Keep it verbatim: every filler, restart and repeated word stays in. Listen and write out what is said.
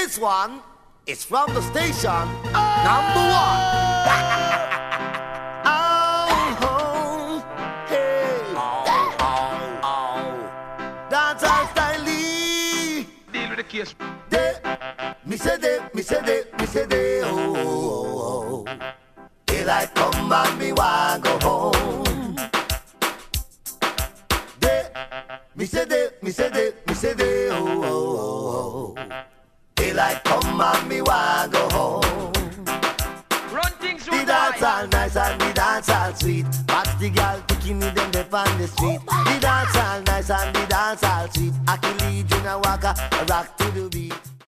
This one is from the station number one. Oh, hey, oh, oh, oh. Dance all style. Deal with the case. De, me say de, me say de, me say de, oh, oh, oh. Daylight come and me want go home. De, me say de, me say de, me say de, oh, oh, oh. Daylight come and me want go home. Run things through the the dance night. all nice and the dance all sweet. Watch the girl picking me them up on the street. The dance all nice and the dance all sweet. I can lead you in a walker, rock to the beat.